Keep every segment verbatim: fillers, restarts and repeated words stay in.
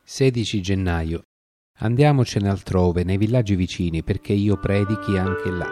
sedici gennaio. Andiamocene altrove, nei villaggi vicini, perché io predichi anche là.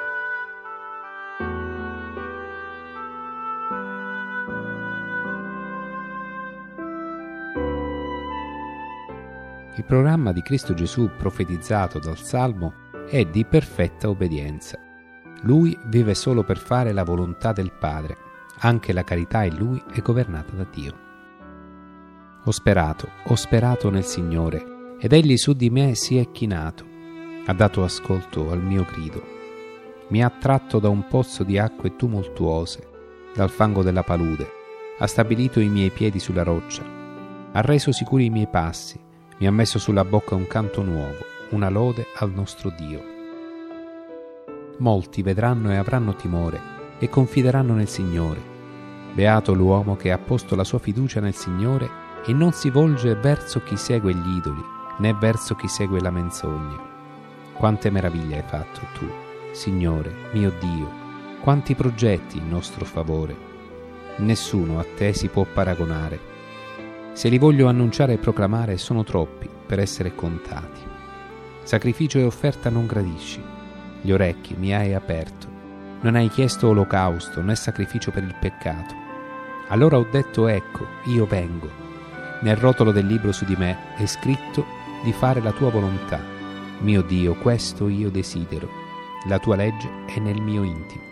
Il programma di Cristo Gesù profetizzato dal Salmo è di perfetta obbedienza. Lui vive solo per fare la volontà del Padre. Anche la carità in lui è governata da Dio. Ho sperato, ho sperato nel Signore, ed Egli su di me si è chinato. Ha dato ascolto al mio grido. Mi ha tratto da un pozzo di acque tumultuose, dal fango della palude. Ha stabilito i miei piedi sulla roccia. Ha reso sicuri i miei passi. Mi ha messo sulla bocca un canto nuovo, una lode al nostro Dio. Molti vedranno e avranno timore e confideranno nel Signore. Beato l'uomo che ha posto la sua fiducia nel Signore e non si volge verso chi segue gli idoli, né verso chi segue la menzogna. Quante meraviglie hai fatto tu, Signore, mio Dio, quanti progetti in nostro favore. Nessuno a te si può paragonare. Se li voglio annunciare e proclamare, sono troppi per essere contati. Sacrificio e offerta non gradisci. Gli orecchi mi hai aperto. Non hai chiesto olocausto né sacrificio per il peccato. Allora ho detto: ecco, io vengo. Nel rotolo del libro su di me è scritto di fare la tua volontà. Mio Dio, questo io desidero. La tua legge è nel mio intimo.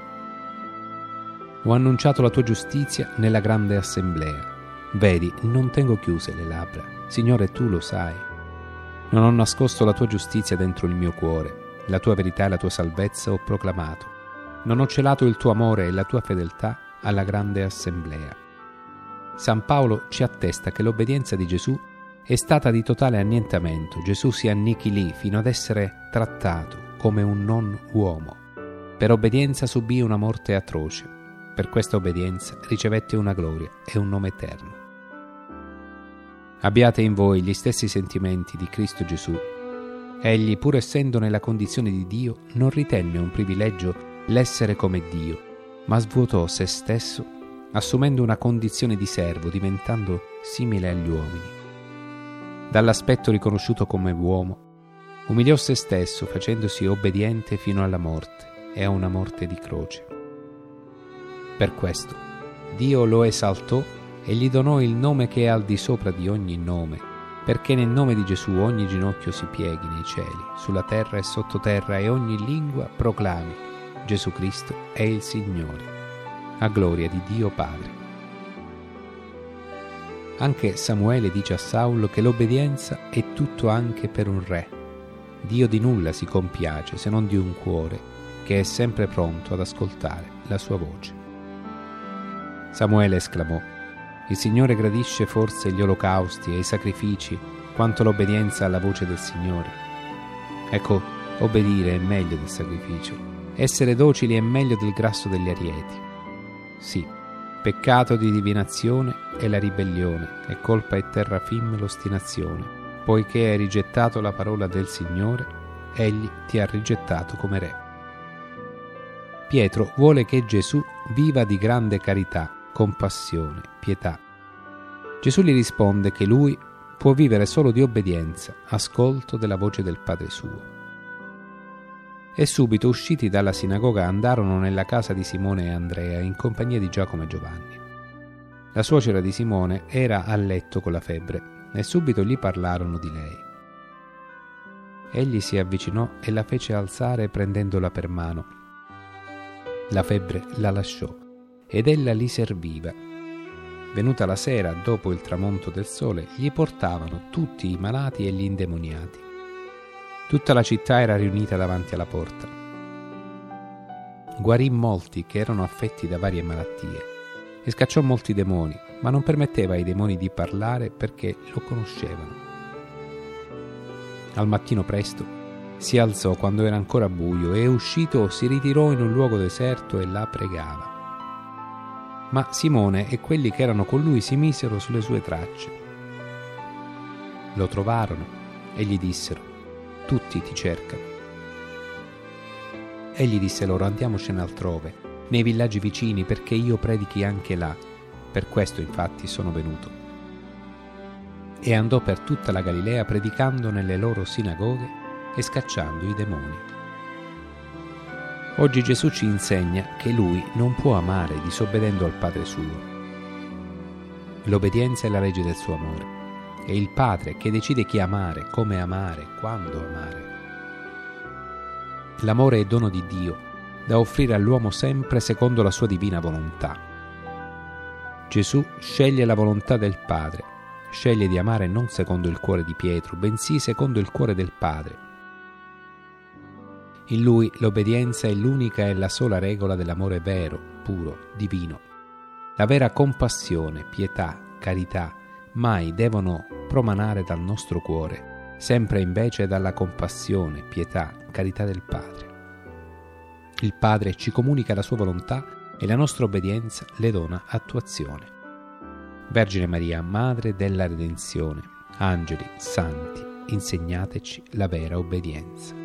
Ho annunciato la tua giustizia nella grande assemblea. Vedi, non tengo chiuse le labbra. Signore, tu lo sai. Non ho nascosto la tua giustizia dentro il mio cuore. La tua verità e la tua salvezza ho proclamato. Non ho celato il tuo amore e la tua fedeltà alla grande assemblea. San Paolo ci attesta che l'obbedienza di Gesù è stata di totale annientamento. Gesù si annichilì fino ad essere trattato come un non uomo. Per obbedienza subì una morte atroce. Per questa obbedienza ricevette una gloria e un nome eterno. Abbiate in voi gli stessi sentimenti di Cristo Gesù. Egli, pur essendo nella condizione di Dio, non ritenne un privilegio l'essere come Dio, ma svuotò se stesso, assumendo una condizione di servo, diventando simile agli uomini. Dall'aspetto riconosciuto come uomo, umiliò se stesso, facendosi obbediente fino alla morte, e a una morte di croce. Per questo Dio lo esaltò e gli donò il nome che è al di sopra di ogni nome, perché nel nome di Gesù ogni ginocchio si pieghi nei cieli, sulla terra e sottoterra, e ogni lingua proclami: Gesù Cristo è il Signore, a gloria di Dio Padre. Anche Samuele dice a Saulo che l'obbedienza è tutto anche per un re. Dio di nulla si compiace se non di un cuore che è sempre pronto ad ascoltare la sua voce. Samuele esclamò: il Signore gradisce forse gli olocausti e i sacrifici quanto l'obbedienza alla voce del Signore. Ecco, obbedire è meglio del sacrificio, essere docili è meglio del grasso degli arieti. Sì, peccato di divinazione è la ribellione, e colpa e terrafim l'ostinazione. Poiché hai rigettato la parola del Signore, Egli ti ha rigettato come re. Pietro vuole che Gesù viva di grande carità, compassione, pietà. Gesù gli risponde che lui può vivere solo di obbedienza, ascolto della voce del Padre suo. E subito, usciti dalla sinagoga, andarono nella casa di Simone e Andrea in compagnia di Giacomo e Giovanni. La suocera di Simone era a letto con la febbre e subito gli parlarono di lei. Egli si avvicinò e la fece alzare prendendola per mano. La febbre la lasciò ed ella li serviva. Venuta la sera, dopo il tramonto del sole, gli portavano tutti i malati e gli indemoniati. Tutta la città era riunita davanti alla porta. Guarì molti che erano affetti da varie malattie e scacciò molti demoni, ma non permetteva ai demoni di parlare perché lo conoscevano. Al mattino presto si alzò quando era ancora buio e, uscito, si ritirò in un luogo deserto e là pregava. Ma Simone e quelli che erano con lui si misero sulle sue tracce. Lo trovarono e gli dissero: tutti ti cercano. Egli disse loro: andiamocene altrove, nei villaggi vicini, perché io predichi anche là. Per questo infatti sono venuto. e andò per tutta la Galilea predicando nelle loro sinagoghe e scacciando i demoni. Oggi Gesù ci insegna che Lui non può amare disobbedendo al Padre suo. L'obbedienza è la legge del suo amore. È il Padre che decide chi amare, come amare, quando amare. L'amore è dono di Dio, da offrire all'uomo sempre secondo la sua divina volontà. Gesù sceglie la volontà del Padre, sceglie di amare non secondo il cuore di Pietro, bensì secondo il cuore del Padre. In Lui l'obbedienza è l'unica e la sola regola dell'amore vero, puro, divino. La vera compassione, pietà, carità mai devono promanare dal nostro cuore, sempre invece dalla compassione, pietà, carità del Padre. Il Padre ci comunica la sua volontà e la nostra obbedienza le dona attuazione. Vergine Maria, Madre della Redenzione, angeli, santi, insegnateci la vera obbedienza.